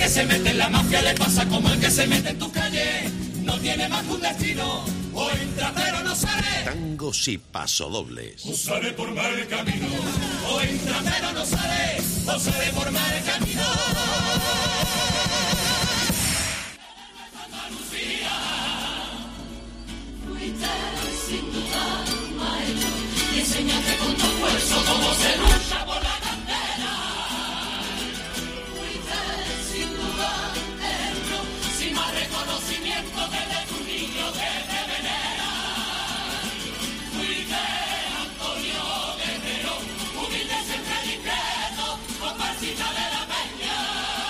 que se mete en la mafia le pasa como el que se mete en tu calle. No tiene más que un destino, o entra pero no sale. Tangos y pasodobles. O sale por mal camino, o entra pero no sale, o sale por mal camino. Andalucía, fuiste sin duda maestro, y enseñaste con tu esfuerzo cómo se lucha por la candela. Fuiste sin duda ejemplo, sin más reconocimiento que de tu niño que te venera. Fuiste Antonio Guerrero, humilde siempre discreto, comparsita de la peña.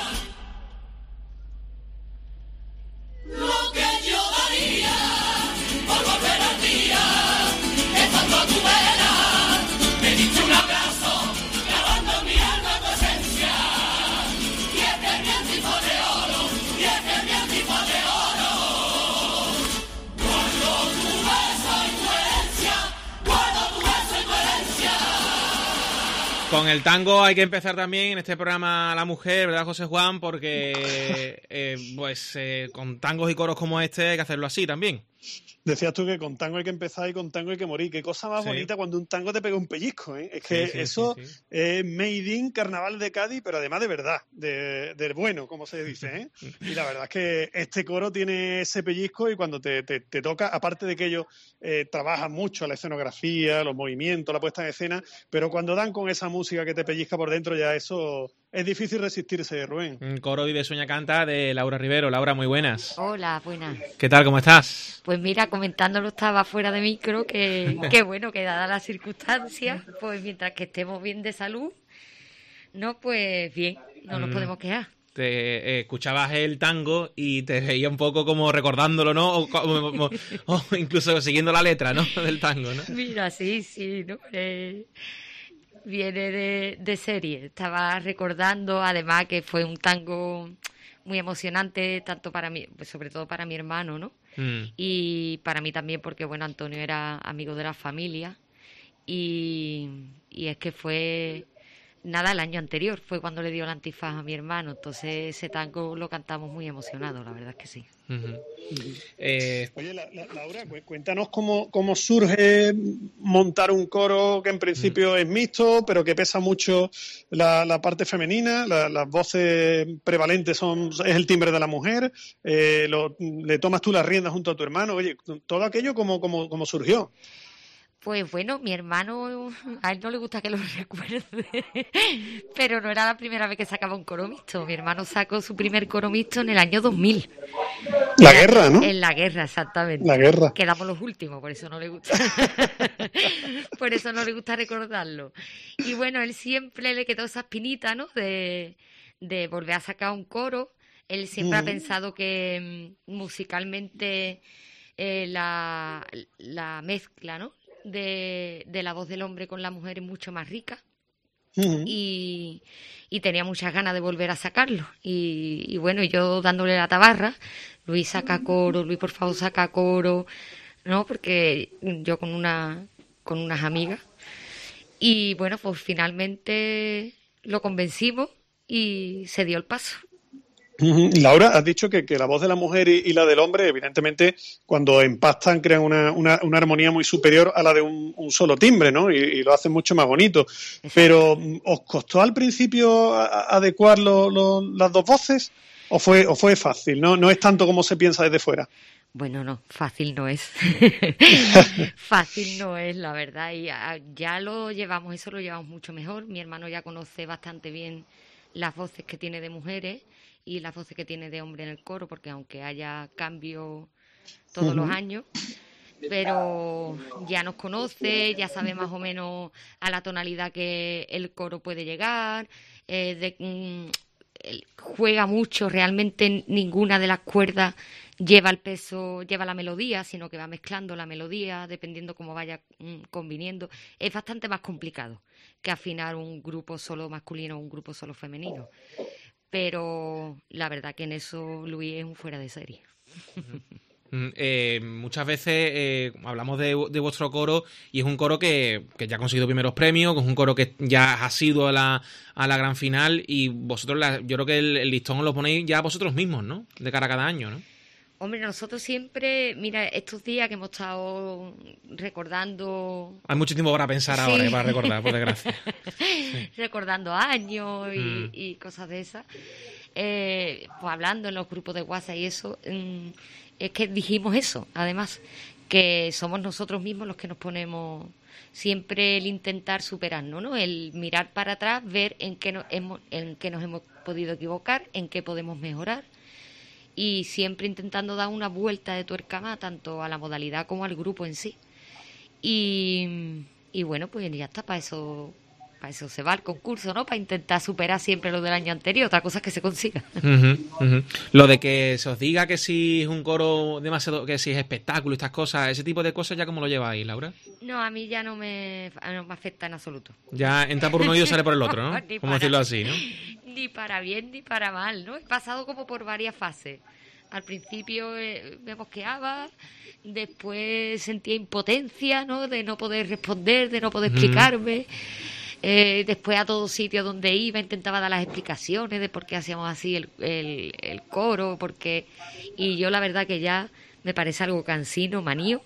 Lo que yo daría por volver al día, estando a tu vera, me diste un abrazo, clavando en mi alma tu esencia. Y es que mi tipo de oro, y es que mi tipo de oro. Guardo tu beso y tu herencia, guardo tu beso y tu herencia. Con el tango hay que empezar también en este programa La Mujer, ¿verdad, José Juan? Porque con tangos y coros como este hay que hacerlo así también. Decías tú que con tango hay que empezar y con tango hay que morir. Qué cosa más bonita cuando un tango te pega un pellizco, ¿eh? Es que eso es made in Carnaval de Cádiz, pero además de verdad, de bueno, como se dice, ¿eh? Y la verdad es que este coro tiene ese pellizco y cuando te toca, aparte de que ellos trabajan mucho la escenografía, los movimientos, la puesta en escena, pero cuando dan con esa música que te pellizca por dentro, ya eso es difícil resistirse, Rubén. Coro Vive Sueña Canta de Laura Rivero. Laura, muy buenas. Hola, buenas. ¿Qué tal? ¿Cómo estás? Pues mira, comentándolo estaba fuera de micro, que bueno, que dadas las circunstancias, pues mientras que estemos bien de salud, no, pues bien, no nos podemos quejar. Te escuchabas el tango y te veía un poco como recordándolo, ¿no? O incluso siguiendo la letra, ¿no? Del tango, ¿no? Mira, sí, ¿no? Viene de serie. Estaba recordando, además, que fue un tango muy emocionante, tanto para mí, pues sobre todo para mi hermano, ¿no? Y para mí también, porque, bueno, Antonio era amigo de la familia. Y es que fue... Nada, el año anterior fue cuando le dio el antifaz a mi hermano. Entonces ese tango lo cantamos muy emocionados, la verdad es que sí. Oye, Laura, cuéntanos cómo surge montar un coro que en principio es mixto, pero que pesa mucho la parte femenina, las voces prevalentes es el timbre de la mujer, le tomas tú las riendas junto a tu hermano. Oye, todo aquello, ¿cómo surgió? Pues bueno, mi hermano, a él no le gusta que lo recuerde, pero no era la primera vez que sacaba un coro mixto. Mi hermano sacó su primer coro mixto en el año 2000. La guerra, ¿no? En la guerra, exactamente. La guerra. Quedamos los últimos, por eso no le gusta. Por eso no le gusta recordarlo. Y bueno, él siempre le quedó esa espinita, ¿no? De volver a sacar un coro. Él siempre ha pensado que musicalmente la mezcla, ¿no? De la voz del hombre con la mujer es mucho más rica. Y tenía muchas ganas de volver a sacarlo. Y bueno, yo dándole la tabarra, Luis saca coro, Luis por favor saca coro, ¿no? Porque yo con unas amigas. Y bueno, pues finalmente lo convencimos y se dio el paso. Laura, has dicho que la voz de la mujer y la del hombre, evidentemente, cuando empastan, crean una armonía muy superior a la de un solo timbre, ¿no? Y lo hacen mucho más bonito. Exacto. Pero, ¿os costó al principio adecuar las dos voces? ¿O fue fácil? ¿No es tanto como se piensa desde fuera? Bueno, no, fácil no es. Fácil no es, la verdad. Y ya lo llevamos mucho mejor. Mi hermano ya conoce bastante bien las voces que tiene de mujeres y las voces que tiene de hombre en el coro, porque aunque haya cambio todos los años, pero ya nos conoce, ya sabe más o menos a la tonalidad que el coro puede llegar, juega mucho, realmente ninguna de las cuerdas lleva el peso, lleva la melodía, sino que va mezclando la melodía dependiendo cómo vaya conviniendo. Es bastante más complicado que afinar un grupo solo masculino o un grupo solo femenino. Pero la verdad que en eso Luis es un fuera de serie. Muchas veces hablamos de vuestro coro y es un coro que ya ha conseguido primeros premios, que es un coro que ya ha sido a la gran final y vosotros, yo creo que el listón os lo ponéis ya vosotros mismos, ¿no? De cara a cada año, ¿no? Hombre, nosotros siempre, mira, estos días que hemos estado recordando... Hay mucho tiempo para pensar ahora y para recordar, por desgracia. Sí. Recordando años y cosas de esas. Pues hablando en los grupos de WhatsApp y eso, es que dijimos eso, además, que somos nosotros mismos los que nos ponemos siempre el intentar superarnos, ¿no? El mirar para atrás, ver en qué nos hemos podido equivocar, en qué podemos mejorar. Y siempre intentando dar una vuelta de tuerca más, tanto a la modalidad como al grupo en sí. Y bueno, pues ya está, para eso se va el concurso, ¿no? Para intentar superar siempre lo del año anterior, otra cosa es que se consiga. Lo de que se os diga que si es un coro demasiado, que si es espectáculo y estas cosas, ese tipo de cosas, ¿ya cómo lo lleváis, Laura? No, a mí ya no me afecta en absoluto. Ya entra por un oído y sale por el otro, ¿no? Como decirlo así, ¿no? Ni para bien ni para mal, ¿no? He pasado como por varias fases. Al principio me mosqueaba, después sentía impotencia, ¿no? De no poder responder, de no poder explicarme. Después a todo sitio donde iba intentaba dar las explicaciones de por qué hacíamos así el coro, y yo la verdad que ya me parece algo cansino, manío,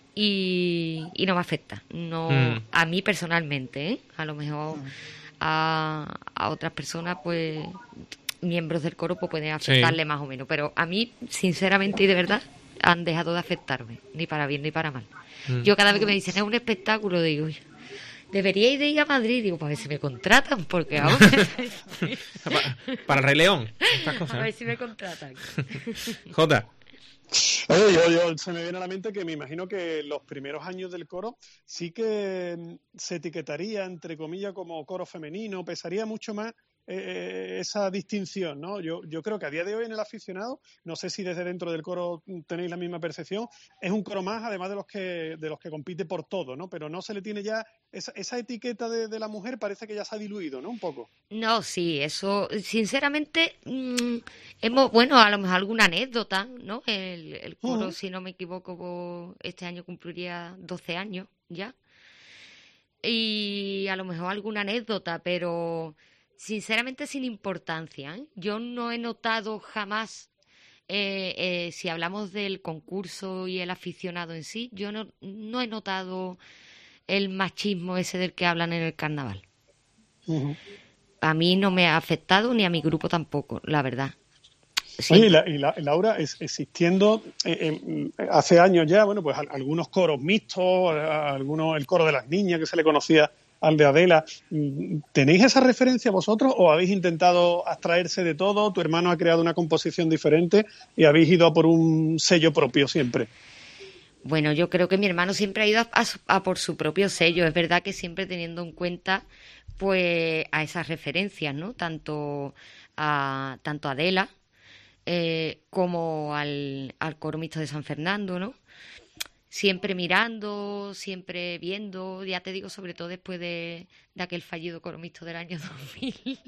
y no me afecta, no a mí personalmente, ¿eh? A lo mejor a otras personas, pues miembros del coro, pues pueden afectarle más o menos, pero a mí sinceramente y de verdad han dejado de afectarme, ni para bien ni para mal. Yo cada vez que me dicen es un espectáculo, digo, deberíais de ir a Madrid, digo, para ver si me contratan, porque ahora... para el Rey León, estas cosas. A ver si me contratan. Jota. Oye, yo se me viene a la mente que me imagino que los primeros años del coro sí que se etiquetaría, entre comillas, como coro femenino, pesaría mucho más esa distinción, ¿no? Yo creo que a día de hoy en el aficionado, no sé si desde dentro del coro tenéis la misma percepción, es un coro más, además de los que compite por todo, ¿no? Pero no se le tiene ya esa etiqueta de la mujer, parece que ya se ha diluido, ¿no? Un poco. No, sí, eso, sinceramente, bueno, a lo mejor alguna anécdota, ¿no? El coro, si no me equivoco, este año cumpliría 12 años ya. Y a lo mejor alguna anécdota, pero sinceramente sin importancia, ¿eh? Yo no he notado jamás, si hablamos del concurso y el aficionado en sí, yo no he notado el machismo ese del que hablan en el carnaval. A mí no me ha afectado ni a mi grupo tampoco, la verdad. Sí. Oye, Laura, existiendo hace años ya, bueno, pues algunos coros mixtos, el coro de las niñas que se le conocía al de Adela, ¿tenéis esa referencia vosotros o habéis intentado abstraerse de todo? ¿Tu hermano ha creado una composición diferente y habéis ido a por un sello propio siempre? Bueno, yo creo que mi hermano siempre ha ido a por su propio sello. Es verdad que siempre teniendo en cuenta pues a esas referencias, ¿no? Tanto a Adela como al coro mixto de San Fernando, ¿no? Siempre mirando, siempre viendo, ya te digo, sobre todo después de aquel fallido coro mixto del año 2000.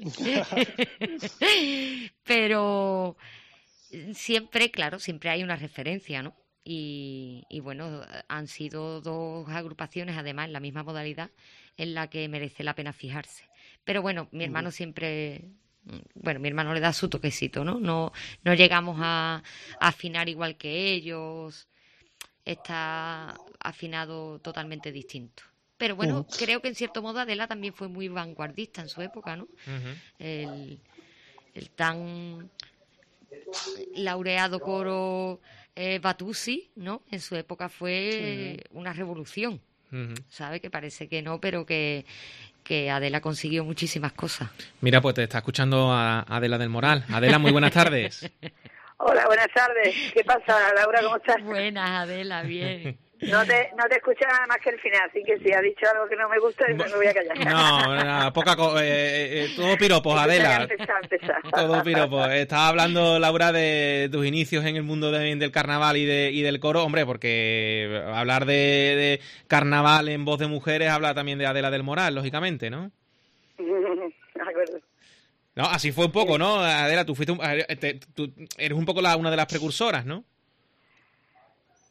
Pero siempre, claro, siempre hay una referencia, ¿no? Y bueno, han sido dos agrupaciones, además, en la misma modalidad, en la que merece la pena fijarse. Pero bueno, mi hermano siempre... Bueno, mi hermano le da su toquecito, ¿no? No llegamos a afinar igual que ellos... Está afinado totalmente distinto. Pero bueno, creo que en cierto modo Adela también fue muy vanguardista en su época, ¿no? El tan laureado coro Batusi, ¿no? En su época fue una revolución, ¿sabe? Que parece que no, pero que Adela consiguió muchísimas cosas. Mira, pues te está escuchando a Adela del Moral. Adela, muy buenas tardes. Hola, buenas tardes. ¿Qué pasa, Laura? ¿Cómo estás? Buenas, Adela, bien. No te escuché nada más que el final, así que si has dicho algo que no me gusta, me voy a callar. No, todo piropos, Adela. Empezar. Todo piropos. Estaba hablando, Laura, de tus inicios en el mundo del carnaval y del coro. Hombre, porque hablar de carnaval en voz de mujeres habla también de Adela del Moral, lógicamente, ¿no? De acuerdo. No, así fue un poco, ¿no? Adela, tú eres un poco una de las precursoras, ¿no?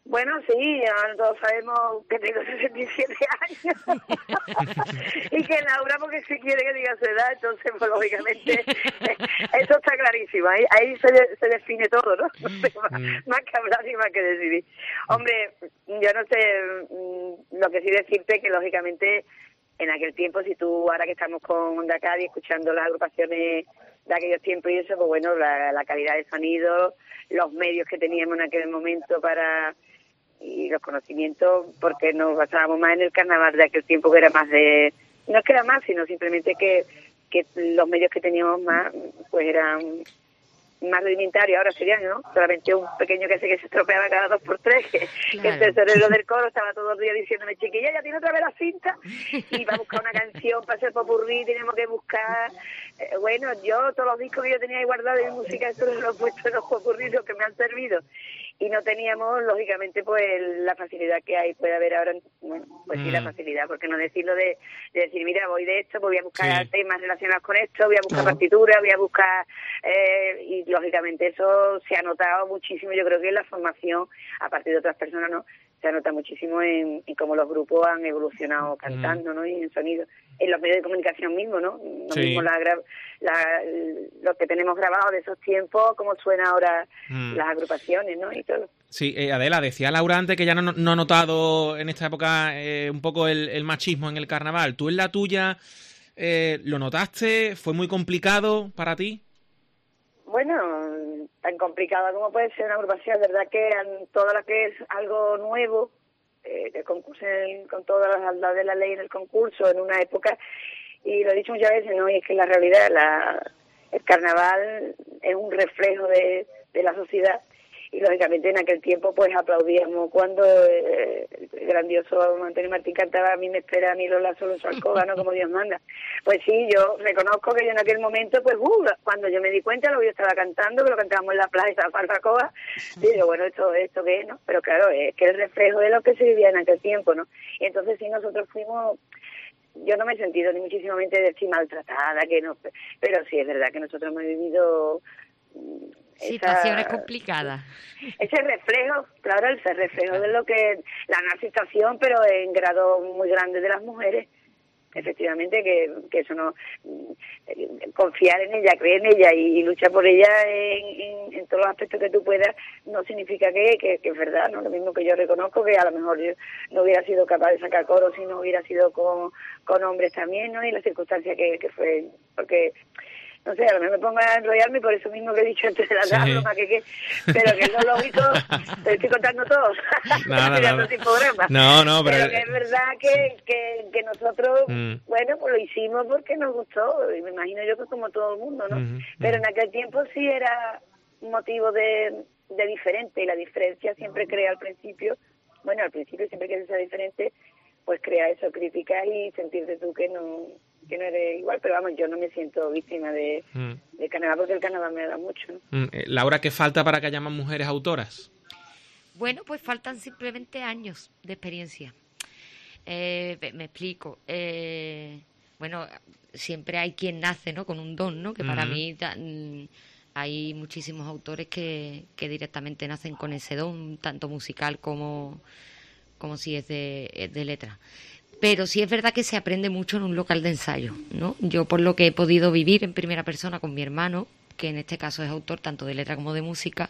Bueno, sí, ya todos sabemos que tengo 67 años y que Laura porque si quiere que diga su edad, entonces pues lógicamente eso está clarísimo, ahí se define todo, ¿no? Más que hablar y más que decidir. Hombre, yo no sé, lo que sí decirte que lógicamente en aquel tiempo, si tú ahora que estamos con Onda Cádiz escuchando las agrupaciones de aquellos tiempos y eso, pues bueno, la calidad de sonido, los medios que teníamos en aquel momento y los conocimientos, porque nos basábamos más en el carnaval de aquel tiempo, que era más de, no es que era más, sino simplemente que los medios que teníamos más, pues eran más rudimentarios. Ahora serían, ¿no? Solamente un pequeño que se estropeaba cada 2 por 3, que el tesorero del coro estaba todos los días diciéndome, chiquilla, ya tiene otra vez la cinta, y va a buscar una canción para hacer popurrí, tenemos que buscar, bueno, yo todos los discos que yo tenía ahí guardados de música, eso los he puesto en los popurrí, los que me han servido, y no teníamos, lógicamente, pues la facilidad que hay, puede haber ahora, bueno, pues sí, la facilidad, porque no decirlo de decir, mira, voy de esto, pues voy a buscar temas relacionados con esto, voy a buscar partituras, voy a buscar, y lógicamente eso se ha notado muchísimo, yo creo que en la formación, a partir de otras personas, ¿no?, se ha notado muchísimo en cómo los grupos han evolucionado cantando, ¿no?, y en sonido, en los medios de comunicación mismos, ¿no? Lo mismo lo que tenemos grabado de esos tiempos, cómo suena ahora las agrupaciones, ¿no?, y todo. Sí, Adela, decía Laura antes que ya no ha notado en esta época un poco el machismo en el carnaval. ¿Tú en la tuya lo notaste? ¿Fue muy complicado para ti? Bueno, tan complicado como puede ser una agrupación, verdad que todo lo que es algo nuevo, que concursen con todas las de la ley en el concurso en una época, y lo he dicho muchas veces, ¿no?, y es que en la realidad el carnaval es un reflejo de la sociedad, y lógicamente en aquel tiempo pues aplaudíamos cuando el grandioso Antonio Martín cantaba "A mí me espera, a mí Lola solo en su alcoba", ¿no?, como Dios manda. Pues sí, yo reconozco que yo en aquel momento, pues cuando yo me di cuenta, lo yo estaba cantando, que lo cantábamos en la playa, estaba Farfacoa, digo, bueno, ¿esto qué es, no? Pero claro, es que el reflejo de lo que se vivía en aquel tiempo, ¿no? Y entonces sí, nosotros fuimos, yo no me he sentido ni muchísimamente decir maltratada, que no, pero sí es verdad que nosotros hemos vivido situaciones complicadas. Ese reflejo, claro, ese reflejo de lo que la situación, pero en grado muy grande de las mujeres, efectivamente, que eso no, confiar en ella, creer en ella y luchar por ella en todos los aspectos que tú puedas, no significa que es verdad, ¿no? Lo mismo que yo reconozco que a lo mejor yo no hubiera sido capaz de sacar coro si no hubiera sido con hombres también, ¿no? Y la circunstancia que fue, porque no sé, a lo mejor me pongo a enrollarme por eso mismo que he dicho antes de la broma, pero que es lo lógico, te estoy contando todo. No, pero que es verdad que nosotros, bueno, pues lo hicimos porque nos gustó, y me imagino yo que como todo el mundo, ¿no? Pero en aquel tiempo sí era un motivo de diferente, y la diferencia siempre crea al principio siempre que sea diferente, pues crea eso, críticas y sentirte tú que no eres igual, pero vamos, yo no me siento víctima de carnaval, porque el carnaval me da mucho, ¿no? Laura, ¿qué falta para que haya más mujeres autoras? Bueno, pues faltan simplemente años de experiencia. Me explico. Bueno, siempre hay quien nace, ¿no?, con un don, ¿no? Que para mí hay muchísimos autores que directamente nacen con ese don, tanto musical como si es de letra. Pero sí es verdad que se aprende mucho en un local de ensayo, ¿no? Yo, por lo que he podido vivir en primera persona con mi hermano, que en este caso es autor tanto de letra como de música,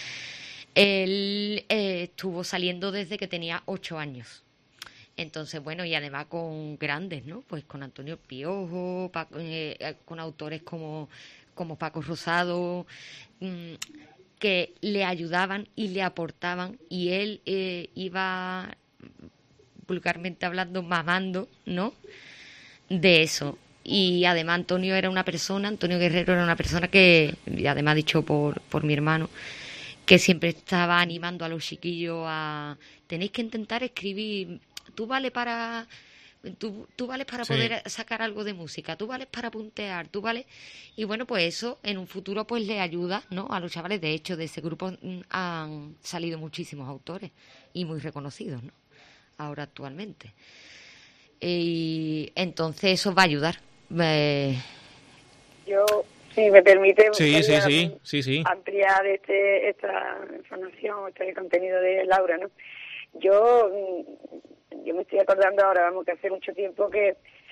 él estuvo saliendo desde que tenía 8 años. Entonces, bueno, y además con grandes, ¿no? Pues con Antonio Piojo, con autores como Paco Rosado, que le ayudaban y le aportaban, y él iba, vulgarmente hablando, mamando, ¿no?, de eso. Y además Antonio Guerrero era una persona que, y además dicho por mi hermano, que siempre estaba animando a los chiquillos a tenéis que intentar escribir, tú vales para poder sacar algo de música, tú vales para puntear, tú vales, y bueno, pues eso en un futuro pues le ayuda, ¿no?, a los chavales. De hecho, de ese grupo han salido muchísimos autores y muy reconocidos, ¿no?, ahora actualmente. Y entonces eso va a ayudar. Yo si me permite sí. ampliar esta información, este contenido de Laura, ¿no? Yo me estoy acordando ahora, vamos, que hace mucho tiempo que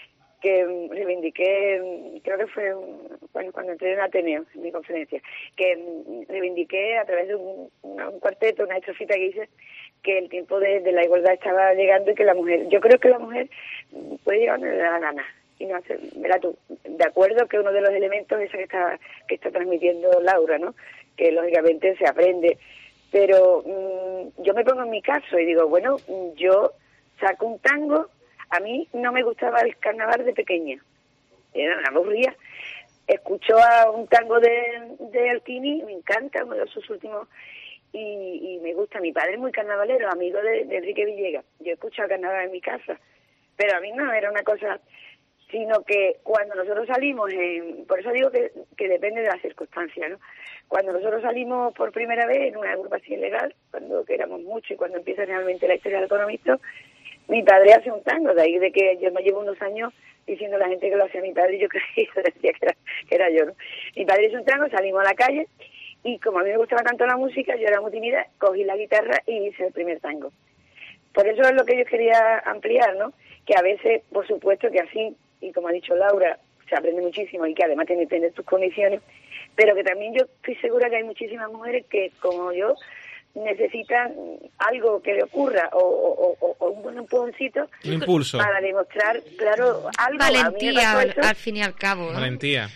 reivindiqué, creo que fue cuando entré en Ateneo, en mi conferencia, que reivindiqué a través de un cuarteto, una estrofita que hice, que el tiempo de la igualdad estaba llegando y que la mujer, yo creo que la mujer puede llegar donde le da la gana y no hacer, verá tú, de acuerdo que uno de los elementos es que está transmitiendo Laura, ¿no? Que lógicamente se aprende, pero yo me pongo en mi caso y digo, bueno, yo saco un tango. A mí no me gustaba el carnaval de pequeña, era una aburrida. Escucho a un tango de Alquini, me encanta, uno de sus últimos, y me gusta. Mi padre es muy carnavalero, amigo de Enrique Villegas. Yo escucho carnaval en mi casa, pero a mí no era una cosa, sino que cuando nosotros salimos, por eso digo que depende de las circunstancias, ¿no? Cuando nosotros salimos por primera vez en una agrupación legal, cuando éramos muchos y cuando empieza realmente la historia del economista, mi padre hace un tango, de ahí de que yo me llevo unos años diciendo a la gente que lo hacía mi padre, y yo creía, decía que era yo, ¿no? Mi padre hizo un tango, salimos a la calle, y como a mí me gustaba tanto la música, yo era muy tímida, cogí la guitarra y hice el primer tango. Por eso es lo que yo quería ampliar, ¿no? Que a veces, por supuesto que así, y como ha dicho Laura, se aprende muchísimo y que además tiene que tener tus condiciones, pero que también yo estoy segura que hay muchísimas mujeres que, como yo, necesitan algo que le ocurra o un buen empujoncito, un impulso para demostrar, claro, algo. Valentía, al fin y al cabo, ¿no? Valentía,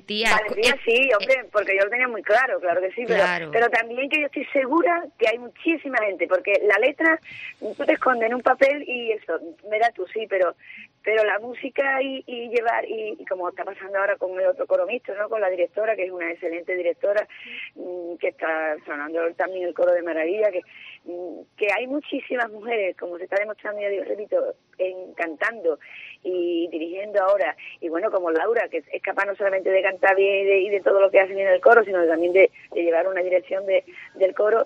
sí, hombre, porque yo lo tenía muy claro que sí, pero también que yo estoy segura que hay muchísima gente, porque la letra tú te escondes en un papel y eso, verás tú, sí, pero la música y llevar, y como está pasando ahora con el otro coro mixto, ¿no? Con la directora, que es una excelente directora, que está sonando también el coro de maravilla, que hay muchísimas mujeres, como se está demostrando, ya digo, repito, cantando y dirigiendo ahora, y bueno, como Laura, que es capaz no solamente de cantar bien y de todo lo que hacen en el coro, sino también de llevar una dirección del coro.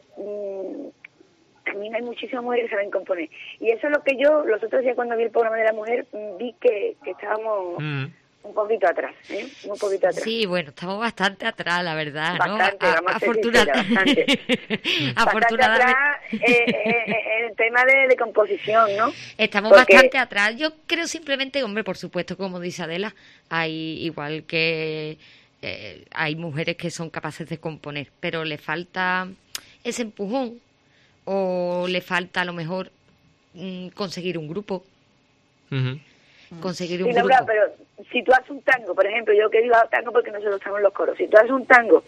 También hay muchísimas mujeres que saben componer. Y eso es lo que yo, los otros días cuando vi el programa de la mujer, vi que estábamos un poquito atrás, ¿eh? Un poquito atrás. Sí, bueno, estamos bastante atrás, la verdad, bastante, ¿no? Bastante afortunadamente. Bastante atrás en el tema de composición, ¿no? Estamos bastante atrás. Yo creo simplemente, hombre, por supuesto, como dice Adela, hay igual que hay mujeres que son capaces de componer, pero le falta ese empujón, o le falta a lo mejor conseguir un grupo. Conseguir un grupo. Laura, pero si tú haces un tango, por ejemplo, yo que digo tango porque nosotros estamos en los coros, si tú haces un tango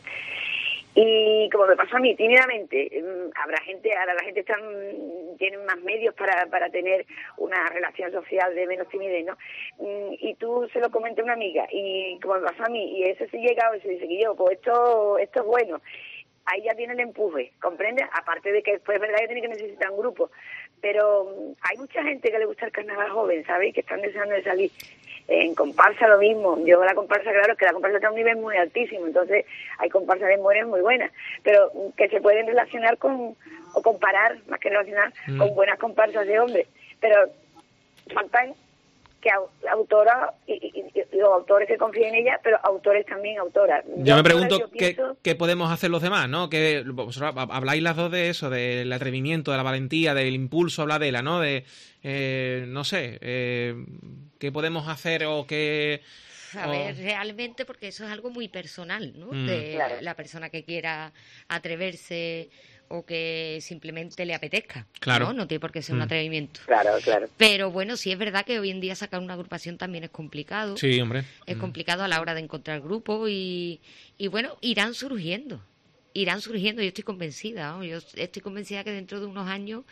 y como me pasó a mí, tímidamente, habrá gente, ahora la gente tiene más medios para tener una relación social de menos timidez, ¿no? Y tú se lo comentas a una amiga y como me pasó a mí, y ese sí llegado y se dice que yo, pues esto es bueno. Ahí ya tiene el empuje, ¿comprendes? Aparte de que después es verdad que tiene que necesitar un grupo, pero hay mucha gente que le gusta el carnaval joven, ¿sabes? Que están deseando de salir. En comparsa lo mismo. Yo la comparsa, claro, es que la comparsa está a un nivel muy altísimo, entonces hay comparsas de mujeres muy buenas, pero que se pueden relacionar o comparar, más que relacionar, con buenas comparsas de hombres. Pero faltan que autoras y los autores que confíen en ella, pero autores también, autoras. Yo me pregunto qué podemos hacer los demás, ¿no? Que vosotros habláis las dos de eso, del atrevimiento, de la valentía, del impulso, habla de Adela, ¿no? De, no sé, qué podemos hacer o qué... A ver, realmente, porque eso es algo muy personal, ¿no? De la persona que quiera atreverse o que simplemente le apetezca, ¿no? No tiene por qué ser un atrevimiento. Claro. Pero bueno, sí es verdad que hoy en día sacar una agrupación también es complicado. Sí, hombre. Es complicado a la hora de encontrar grupos y bueno, irán surgiendo. Yo estoy convencida, ¿no? Yo estoy convencida que dentro de unos años...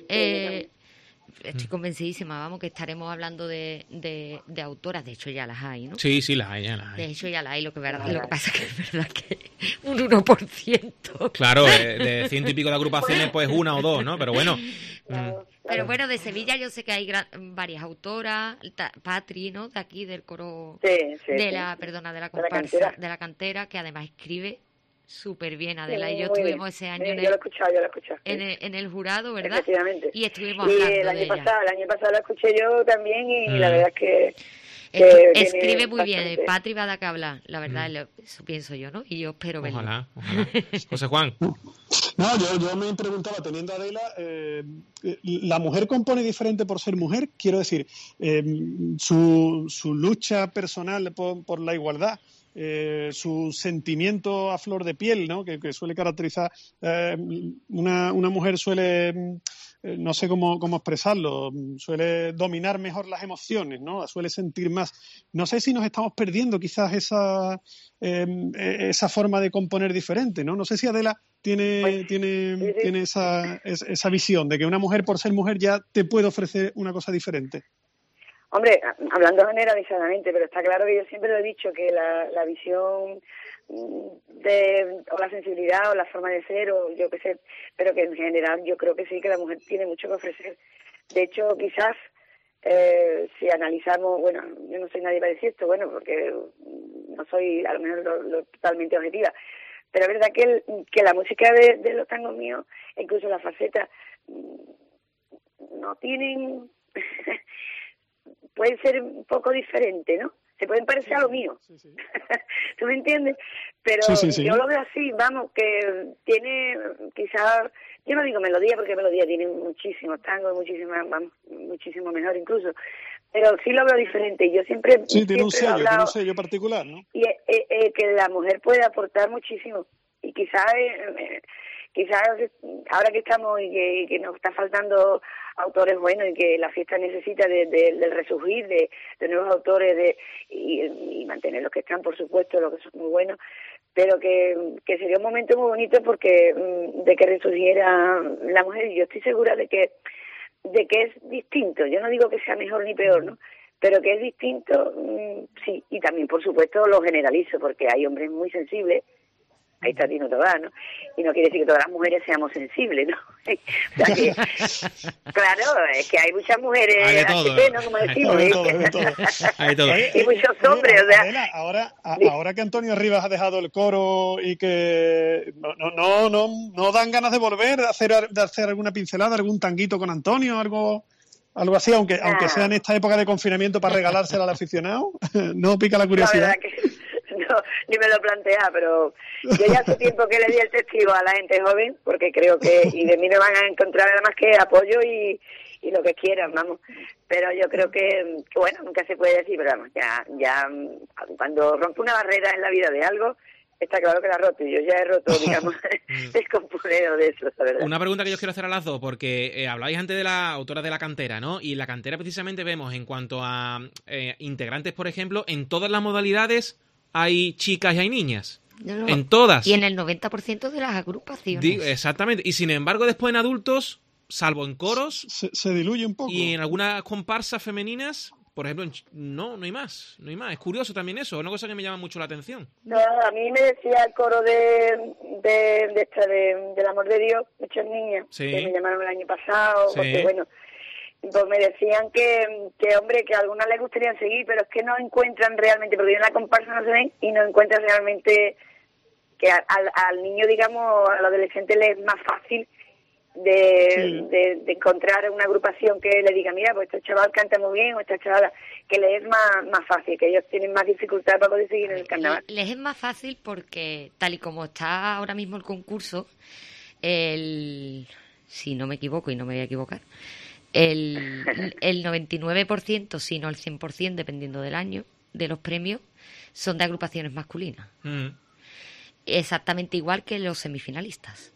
Estoy convencidísima, vamos, que estaremos hablando de autoras. De hecho, ya las hay, ¿no? Sí, las hay. De hecho, ya las hay. Lo que pasa es que es verdad que un 1%. Claro, de 100 y pico de agrupaciones, pues una o dos, ¿no? Pero bueno. Pero bueno, de Sevilla yo sé que hay varias autoras. Patri, ¿no? De aquí, del coro... de la comparsa, de la cantera, que además escribe súper bien, Adela, y yo estuvimos ese año yo lo he escuchado. En el jurado, ¿verdad? Efectivamente. Y estuvimos hablando el año pasado lo escuché yo también y la verdad es que Escribe muy bien, Patri va a dar que hablar, la verdad, eso pienso yo, ¿no? Y yo espero verlo. Ojalá. José Juan. No, yo me preguntaba, teniendo a Adela, ¿la mujer compone diferente por ser mujer? Quiero decir, su lucha personal por la igualdad, su sentimiento a flor de piel, ¿no? Que suele caracterizar, una mujer suele, no sé cómo expresarlo, suele dominar mejor las emociones, ¿no? Suele sentir más. No sé si nos estamos perdiendo quizás esa forma de componer diferente, ¿no? No sé si Adela tiene esa visión de que una mujer por ser mujer ya te puede ofrecer una cosa diferente. Hombre, hablando generalizadamente, pero está claro que yo siempre lo he dicho, que la visión o la sensibilidad o la forma de ser o yo qué sé, pero que en general yo creo que sí, que la mujer tiene mucho que ofrecer. De hecho, quizás si analizamos, bueno, yo no soy nadie para decir esto, bueno, porque no soy a lo mejor lo totalmente objetiva, pero es verdad que la música de los tangos míos, incluso la faceta, no tienen... pueden ser un poco diferentes, ¿no? Se pueden parecer a lo mío. Sí. ¿Tú me entiendes? Pero sí. Yo lo veo así, vamos, que tiene quizás, yo no digo melodía porque melodía tiene muchísimos tangos, muchísimo mejor incluso, pero sí lo veo diferente. Yo siempre tiene un sello particular, ¿no? Y que la mujer puede aportar muchísimo y quizás ahora que estamos y que nos está faltando autores buenos y que la fiesta necesita del resurgir de nuevos autores y mantener los que están, por supuesto, los que son muy buenos, pero que sería un momento muy bonito porque de que resurgiera la mujer, y yo estoy segura de que es distinto. Yo no digo que sea mejor ni peor, ¿no? Pero que es distinto, sí, y también, por supuesto, lo generalizo porque hay hombres muy sensibles. Ahí está Tino Tobar, ¿no? Y no quiere decir que todas las mujeres seamos sensibles, ¿no? O sea que, claro, es que hay muchas mujeres HP, ¿no? Como decimos. Hay todo. Y muchos hombres, o sea... Adela, ahora que Antonio Rivas ha dejado el coro y que no dan ganas de volver, de hacer alguna pincelada, algún tanguito con Antonio, algo así, aunque sea en esta época de confinamiento para regalársela al aficionado, ¿no pica la curiosidad? La verdad que... No, ni me lo plantea, pero yo ya hace tiempo que le di el testigo a la gente joven, porque creo que, y de mí me van a encontrar nada más que apoyo y lo que quieran, vamos. Pero yo creo que bueno, nunca se puede decir, pero vamos, ya cuando rompe una barrera en la vida de algo, está claro que la ha roto, y yo ya he roto, digamos, el componero de eso, la verdad. Una pregunta que yo quiero hacer a las dos, porque hablabais antes de las autoras de la cantera, ¿no? Y en la cantera precisamente vemos, en cuanto a integrantes, por ejemplo, en todas las modalidades hay chicas y hay niñas. No. En todas. Y en el 90% de las agrupaciones. Exactamente. Y sin embargo, después en adultos, salvo en coros... Se diluye un poco. Y en algunas comparsas femeninas, por ejemplo, no hay más. No hay más. Es curioso también eso. Es una cosa que me llama mucho la atención. No, a mí me decía el coro del Amor de Dios, muchas niñas, que me llamaron el año pasado, porque bueno... Pues me decían que hombre, que a algunas les gustaría seguir, pero es que no encuentran realmente, porque en la comparsa no se ven y no encuentran realmente que al niño, digamos, al adolescente le es más fácil de encontrar una agrupación que le diga, mira, pues este chaval canta muy bien, o esta chavala, que le es más fácil, que ellos tienen más dificultad para poder seguir en el carnaval. Les es más fácil porque, tal y como está ahora mismo el concurso, si no me equivoco y no me voy a equivocar, el 99%, si no el 100%, dependiendo del año, de los premios, son de agrupaciones masculinas. Exactamente igual que los semifinalistas.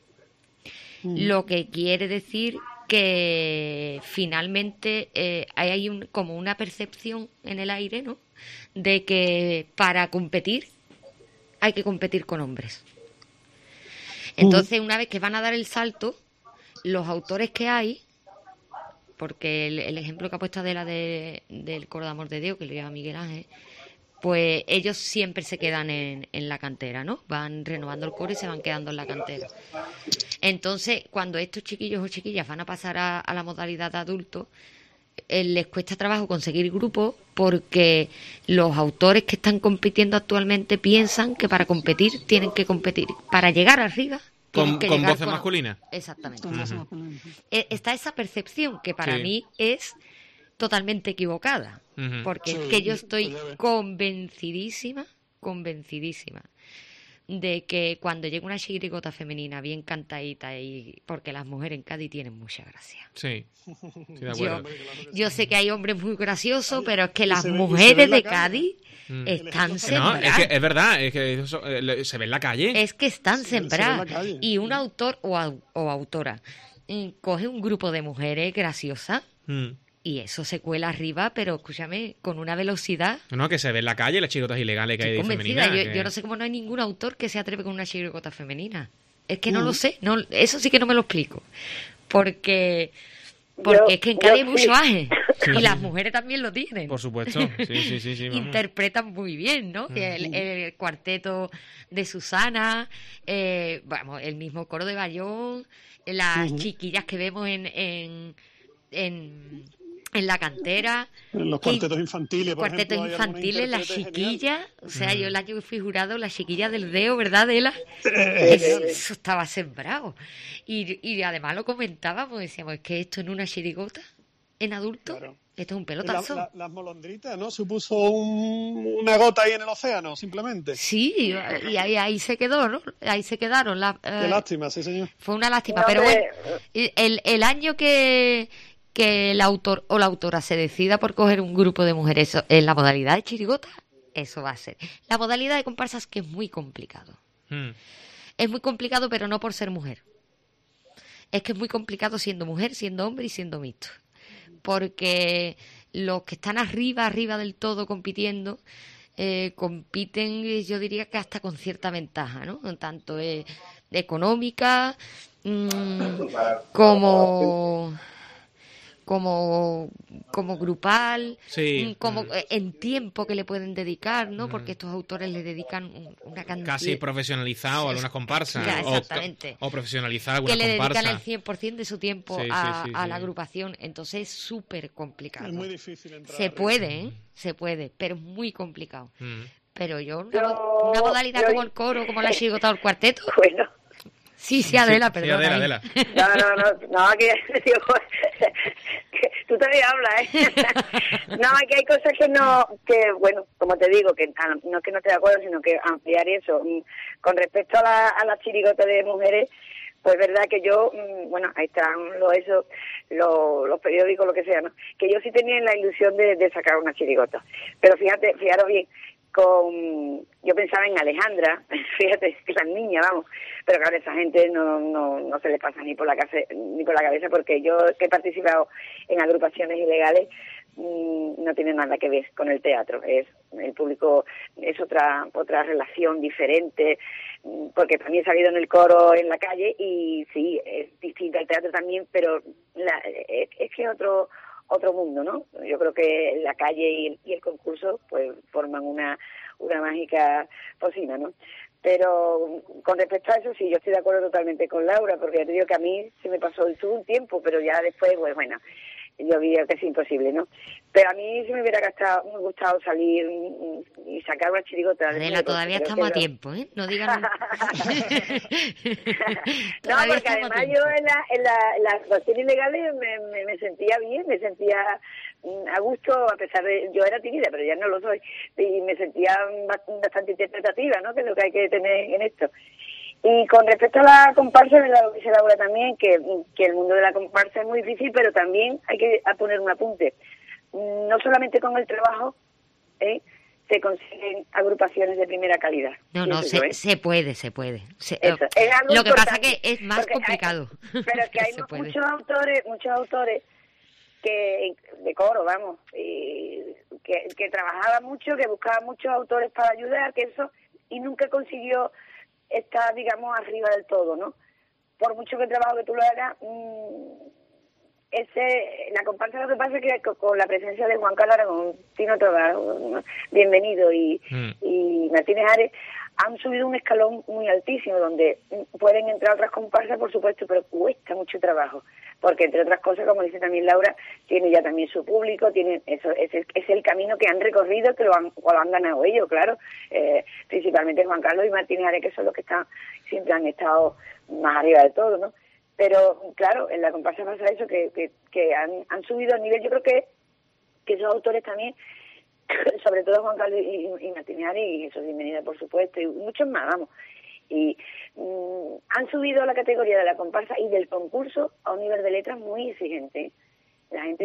Lo que quiere decir que finalmente hay como una percepción en el aire, ¿no?, de que para competir hay que competir con hombres. Entonces, una vez que van a dar el salto, los autores que hay, porque el ejemplo que ha puesto Adela del coro de Amor de Dios, que lo lleva Miguel Ángel, pues ellos siempre se quedan en la cantera, ¿no? Van renovando el coro y se van quedando en la cantera. Entonces, cuando estos chiquillos o chiquillas van a pasar a la modalidad de adultos, les cuesta trabajo conseguir grupos porque los autores que están compitiendo actualmente piensan que para competir tienen que competir. Para llegar arriba... Con voces masculinas. Exactamente. Está esa percepción que para mí es totalmente equivocada, porque es que yo estoy convencidísima de que cuando llega una chirigota femenina bien cantadita, y porque las mujeres en Cádiz tienen mucha gracia. Sí, de acuerdo. Yo sé que hay hombres muy graciosos, pero es que las mujeres de Cádiz están sembradas. No, es que es verdad, es que eso, se ve en la calle. Es que están sembradas. Y un autor o autora coge un grupo de mujeres graciosas y eso se cuela arriba, pero escúchame, con una velocidad. No, que se ve en la calle las chirigotas ilegales que hay femeninas. Yo no sé cómo no hay ningún autor que se atreve con una chirigota femenina. Es que no lo sé, no, eso sí que no me lo explico. Porque es que en Cádiz hay mucho aje. Y las mujeres también lo tienen. Por supuesto, sí. Interpretan muy bien, ¿no? El cuarteto de Susana, el mismo coro de Bayón, las chiquillas que vemos en la cantera. En los cuartetos infantiles, por cuartetos ejemplo, infantiles, las chiquillas, o sea, yo el año que fui jurado, las chiquillas del Deo, ¿verdad, Adela? Eso estaba sembrado. Y además lo comentábamos, decíamos, es que esto en una chirigota, en adulto, claro. Esto es un pelotazo. Las molondritas, ¿no? Supuso una gota ahí en el océano, simplemente. Sí, y ahí se quedó, ¿no? Ahí se quedaron. Qué lástima, sí, señor. Fue una lástima, pero bueno, el año que el autor o la autora se decida por coger un grupo de mujeres en la modalidad de chirigota, eso va a ser. La modalidad de comparsas que es muy complicado. Es muy complicado, pero no por ser mujer. Es que es muy complicado siendo mujer, siendo hombre y siendo mixto. Porque los que están arriba del todo compitiendo, compiten, yo diría que hasta con cierta ventaja, ¿no? Tanto económica como grupal, como en tiempo que le pueden dedicar, ¿no? Porque estos autores le dedican una cantidad... Casi profesionalizado a algunas comparsas. Exactamente. O profesionalizar algunas comparsas. Que le comparsa. dedican el 100% de su tiempo a la agrupación. Entonces es súper complicado. Es muy difícil entrar. Se puede, pero es muy complicado. Pero una modalidad como el coro, como la chirigota o el cuarteto... Bueno... Sí, Adela, perdón. Sí, Adela. No, que tú también hablas, No, que hay cosas que bueno, como te digo, que no es que no esté de acuerdo, sino que ampliar eso. Con respecto a las chirigotas de mujeres, pues verdad que yo, bueno, ahí están los periódicos, lo que sea, ¿no? Que yo sí tenía la ilusión de sacar una chirigota. Pero fijaros bien, yo pensaba en Alejandra, fíjate, que las niñas, vamos, pero claro, esa gente no se les pasa ni por la cabeza, porque yo que he participado en agrupaciones ilegales no tiene nada que ver con el teatro, el público es otra relación diferente, porque también he salido en el coro en la calle y sí, es distinto al teatro también, pero es que otro mundo, ¿no? Yo creo que la calle y el concurso pues forman una mágica cocina, ¿no? Pero con respecto a eso sí, yo estoy de acuerdo totalmente con Laura, porque ya te digo que a mí se me pasó un tiempo, pero ya después, pues bueno, yo vi que es imposible, ¿no? Pero a mí sí me hubiera gustado salir y sacar una chirigota. Adela, todavía estamos a tiempo, ¿eh? No digas nada. No, porque además yo en las actuaciones ilegales me sentía bien, me sentía a gusto, a pesar de... Yo era tímida, pero ya no lo soy. Y me sentía bastante interpretativa, ¿no? Que es lo que hay que tener en esto. Y con respecto a la comparsa, lo dice Laura también, que el mundo de la comparsa es muy difícil, pero también hay que poner un apunte. No solamente con el trabajo se consiguen agrupaciones de primera calidad. No, se puede. Eso, lo que pasa que es más complicado. Pero que hay muchos autores que de coro, vamos, que trabajaba mucho, que buscaba muchos autores para ayudar, que eso, y nunca consiguió estar, digamos, arriba del todo, ¿no? Por mucho que el trabajo que tú lo hagas, la comparsa, lo que pasa es que con la presencia de Juan Carlos Aragón, Tino Tobar, bienvenido, y Martínez Ares, han subido un escalón muy altísimo, donde pueden entrar otras comparsas, por supuesto, pero cuesta mucho trabajo, porque entre otras cosas, como dice también Laura, tiene ya también su público, es el camino que han recorrido, que lo han ganado ellos, claro, principalmente Juan Carlos y Martínez Ares, que son los que siempre han estado más arriba de todo, ¿no? Pero, claro, en la comparsa pasa eso, que han subido a nivel, yo creo que que esos autores también, sobre todo Juan Carlos y Martínez y Jesús Bienvenida, por supuesto, y muchos más, vamos, y han subido la categoría de la comparsa y del concurso a un nivel de letras muy exigente. La gente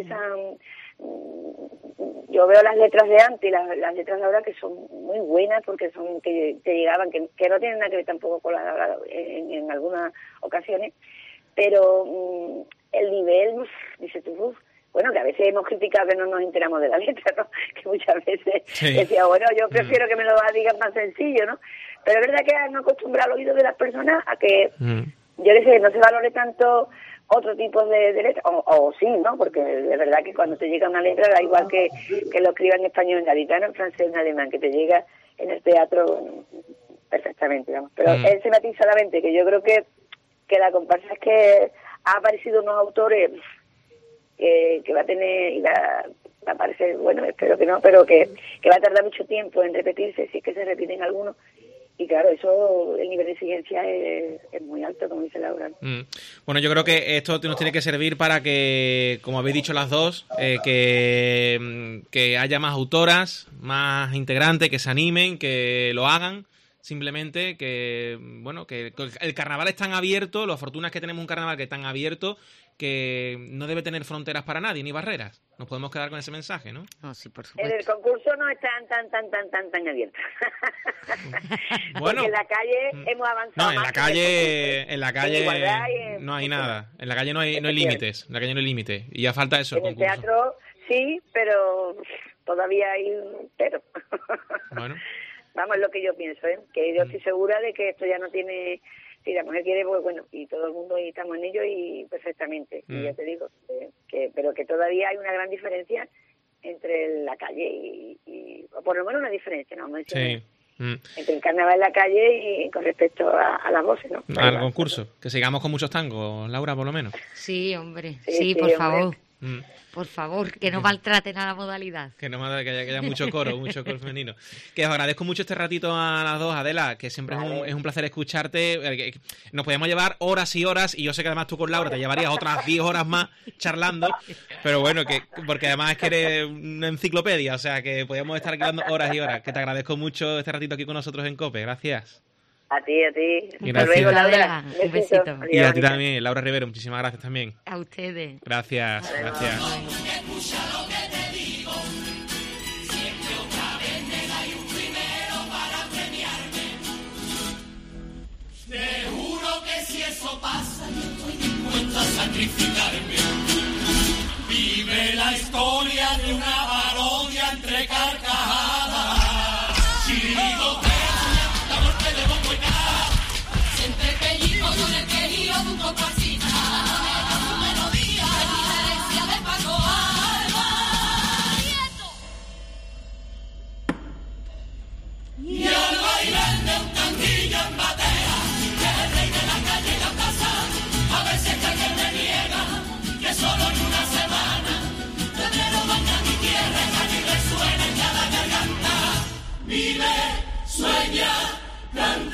yo veo las letras de antes y las letras de ahora que son muy buenas porque son que te llegaban, que no tienen nada que ver tampoco con las de ahora en algunas ocasiones, pero el nivel, dices tú, bueno, que a veces hemos criticado que no nos enteramos de la letra, ¿no? Que muchas veces decía, bueno, yo prefiero que me lo digan más sencillo, ¿no? Pero es verdad que han acostumbrado al oído de las personas a que, yo les sé, no se valore tanto otro tipo de letra, o sí, ¿no? Porque es verdad que cuando te llega una letra, da igual que lo escriba en español, en gaditano, en francés, en alemán, que te llega en el teatro perfectamente, vamos. Pero él se matiza la mente, que yo creo que la comparsa es que ha aparecido unos autores que va a tener, y va a aparecer, bueno, espero que no, pero que va a tardar mucho tiempo en repetirse, si es que se repiten algunos. Y claro, eso, el nivel de exigencia es muy alto, como dice Laura. Bueno, yo creo que esto nos tiene que servir para que, como habéis dicho las dos, que haya más autoras, más integrantes, que se animen, que lo hagan. Simplemente que, bueno, que el carnaval es tan abierto, lo fortuna es que tenemos un carnaval que es tan abierto que no debe tener fronteras para nadie, ni barreras. Nos podemos quedar con ese mensaje, ¿no? No, sí, por supuesto. El concurso no es tan abierto. Bueno, porque en la calle hemos avanzado. No, en la calle no hay nada. En la calle no hay límites. En la calle no hay límites. Y ya falta eso, el concurso. En el teatro sí, pero todavía hay un pero. Bueno. Vamos, es lo que yo pienso, ¿eh? Que yo estoy segura de que esto ya no tiene... Si la mujer quiere, pues bueno, y todo el mundo ahí estamos en ello y perfectamente. Y ya te digo, pero que todavía hay una gran diferencia entre la calle y o por lo menos una diferencia, ¿no? Vamos a decir, entre el carnaval en la calle y con respecto a las voces, ¿no? Al concurso. Que sigamos con muchos tangos, Laura, por lo menos. Sí, hombre. Sí, por favor. Por favor, que no maltraten a la modalidad. Que haya mucho coro femenino. Que os agradezco mucho este ratito a las dos, Adela, que siempre es un placer escucharte. Nos podemos llevar horas y horas, y yo sé que además tú con Laura te llevarías otras 10 horas más charlando, pero bueno, porque además es que eres una enciclopedia, o sea que podríamos estar aquí dando horas y horas. Que te agradezco mucho este ratito aquí con nosotros en COPE. Gracias. A ti. Hasta luego, Laura. Un besito. Y a ti también, Laura Rivero, muchísimas gracias también. A ustedes. Gracias. Escucha lo que te digo. Siempre otra vez me dais un primero para premiarme. Te juro que si eso pasa, yo estoy dispuesto a sacrificarme. Vive la historia de una parodia entre carcajadas. Chirido, la muerte de bombo y nada. Siempre pellizco con el querido de un comparsita. Su melodía, diferencia de Paco Alba. Y al bailar de un tanguillo en batea, que es el rey de la calle y la plaza, a ver si es que alguien me niega, que solo en una semana, febrero baña mi tierra, y allí resuena en cada garganta. Vive, sueña, canta.